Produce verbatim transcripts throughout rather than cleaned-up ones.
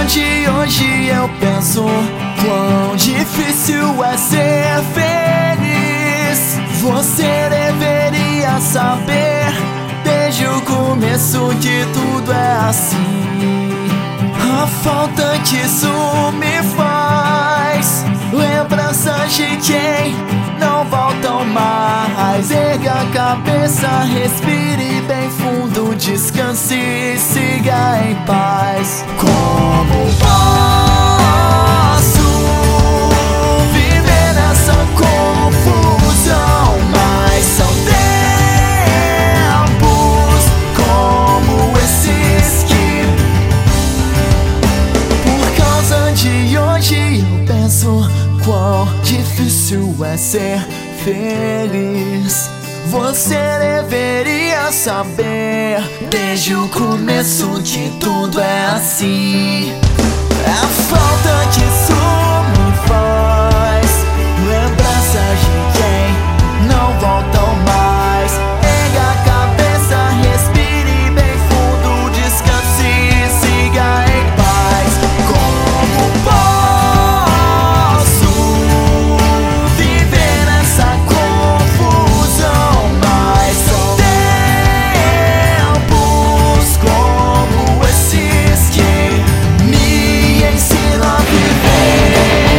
de hoje eu penso quão difícil é ser feliz. Você deveria saber desde o começo que tudo é assim. A falta que isso me faz, lembranças de quem não voltam mais. Erga a cabeça, respire bem fundo, descanse e siga em paz. Como posso viver nessa confusão? Mas são tempos como esses que, por causa de hoje, eu penso quão difícil é ser feliz. Você deveria saber desde o começo que tudo é assim. A falta que isso me faz, lembranças de quem não voltam mais. Erga a cabeça, respire bem fundo, descanse e siga em paz. Como posso viver nessa confusão? Mas são tempos como esses que me ensinam a viver.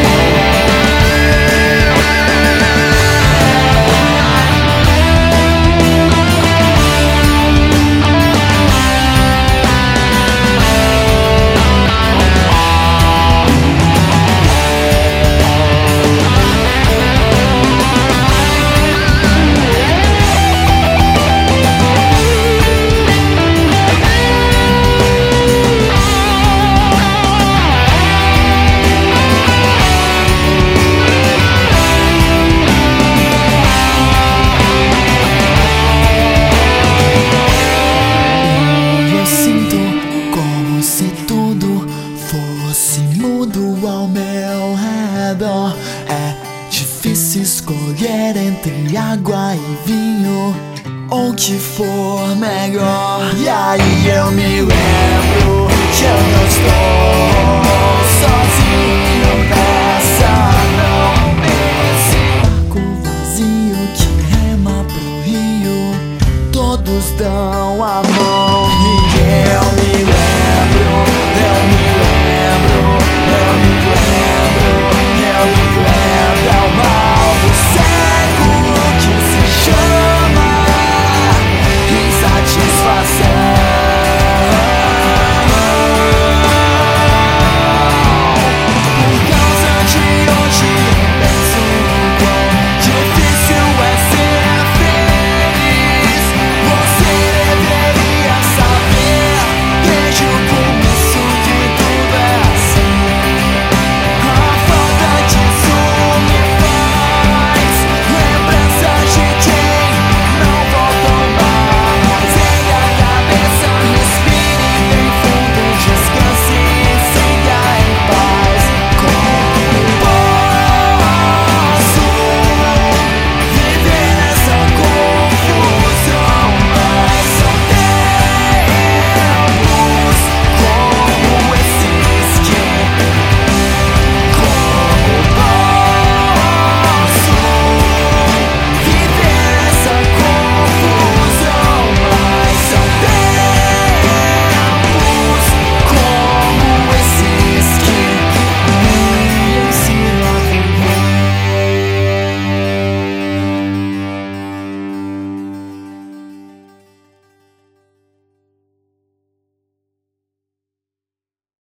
Ao meu redor é difícil escolher entre água e vinho, ou o que for melhor. E aí eu me lembro que eu não estou sozinho, né?